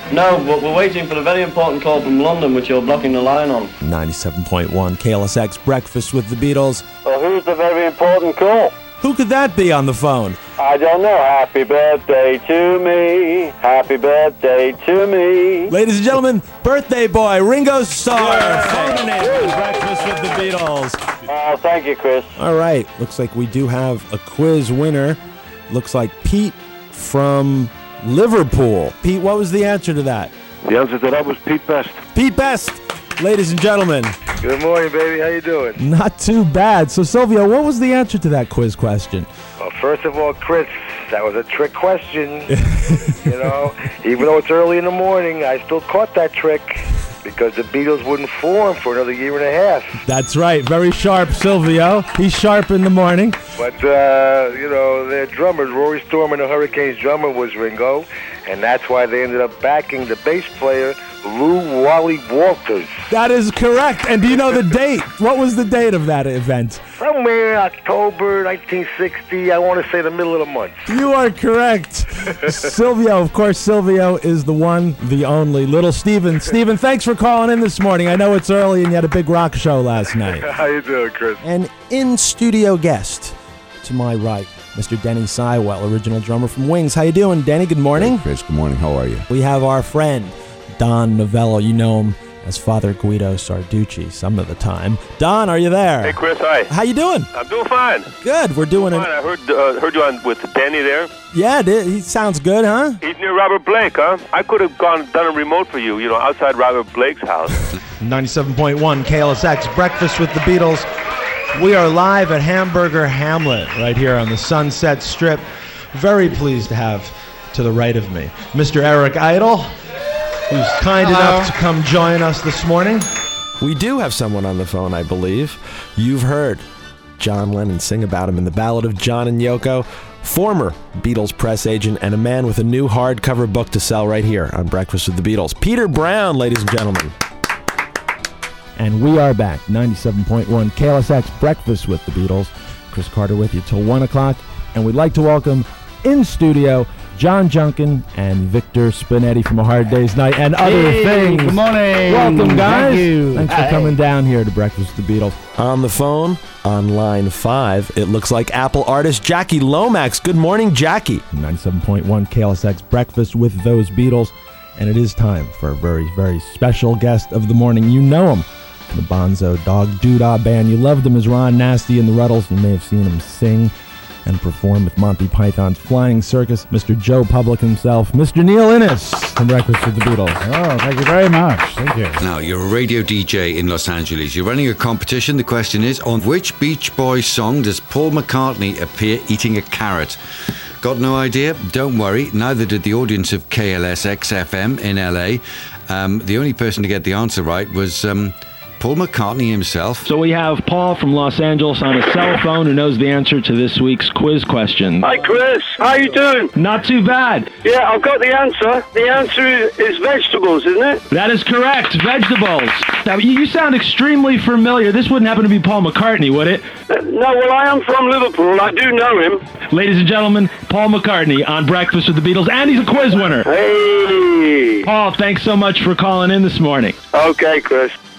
No, but we're waiting for the very important call from London, which you're blocking the line on. 97.1 KLSX Breakfast with the Beatles. Well, who's the very important call? Who could that be on the phone? I don't know. Happy birthday to me. Happy birthday to me. Ladies and gentlemen, birthday boy, Ringo Starr, phoning in on Breakfast with the Beatles. Oh, thank you, Chris. All right, looks like we do have a quiz winner. Looks like Pete from Liverpool. Pete, what was the answer to that? The answer to that was Pete Best. Pete Best, ladies and gentlemen. Good morning, baby. How you doing? Not too bad. So, Silvio, what was the answer to that quiz question? Well, first of all, Chris, that was a trick question. You know, even though it's early in the morning, I still caught that trick because the Beatles wouldn't form for another year and a half. That's right. Very sharp, Silvio. He's sharp in the morning. But, you know, their drummers, Rory Storm and the Hurricanes' drummer was Ringo, and that's why they ended up backing the bass player, Lou Wally Walters. That is correct. And do you know the date? What was the date of that event? Somewhere in October 1960, I want to say the middle of the month. You are correct. Silvio, of course, Silvio is the one, the only. Little Steven. Steven, thanks for calling in this morning. I know it's early and you had a big rock show last night. How you doing, Chris? An in-studio guest to my right, Mr. Denny Sywell, original drummer from Wings. How you doing, Denny? Good morning. Hey, Chris, good morning. How are you? We have our friend, Don Novello. You know him as Father Guido Sarducci some of the time. Don, are you there? Hey, Chris, hi. How you doing? I'm doing fine. Good. We're doing fine. I heard you on with Danny there. Yeah, he sounds good, huh? He's near Robert Blake, huh? I could have done a remote for you, outside Robert Blake's house. 97.1 KLSX, Breakfast with the Beatles. We are live at Hamburger Hamlet right here on the Sunset Strip. Very pleased to have to the right of me Mr. Eric Idle, who's kind enough to come join us this morning. We do have someone on the phone, I believe. You've heard John Lennon sing about him in The Ballad of John and Yoko. Former Beatles press agent and a man with a new hardcover book to sell right here on Breakfast with the Beatles. Peter Brown, ladies and gentlemen. And we are back, 97.1 KLSX Breakfast with the Beatles. Chris Carter with you till 1 o'clock. And we'd like to welcome in studio John Junkin and Victor Spinetti from A Hard Day's Night and other things. Good morning. Welcome, guys. Thank you. Thanks for coming down here to Breakfast with the Beatles. On the phone, on line 5, it looks like Apple artist Jackie Lomax. Good morning, Jackie. 97.1 KLSX Breakfast with those Beatles. And it is time for a very, very special guest of the morning. You know him. The Bonzo Dog Doodah Band. You loved him as Ron Nasty in the Ruddles. You may have seen him sing and perform with Monty Python's Flying Circus. Mr. Joe Public himself, Mr. Neil Innes from Breakfast with the Beatles. Oh, thank you very much. Thank you. Now, you're a radio DJ in Los Angeles. You're running a competition. The question is, on which Beach Boys song does Paul McCartney appear eating a carrot? Got no idea? Don't worry. Neither did the audience of KLSX-FM in LA. The only person to get the answer right was Paul McCartney himself. So we have Paul from Los Angeles on a cell phone who knows the answer to this week's quiz question. Hi, Chris. How you doing? Not too bad. Yeah, I've got the answer. The answer is vegetables, isn't it? That is correct. Vegetables. Now, you sound extremely familiar. This wouldn't happen to be Paul McCartney, would it? No, well, I am from Liverpool. I do know him. Ladies and gentlemen, Paul McCartney on Breakfast with the Beatles, and he's a quiz winner. Hey. Paul, thanks so much for calling in this morning. Okay, Chris.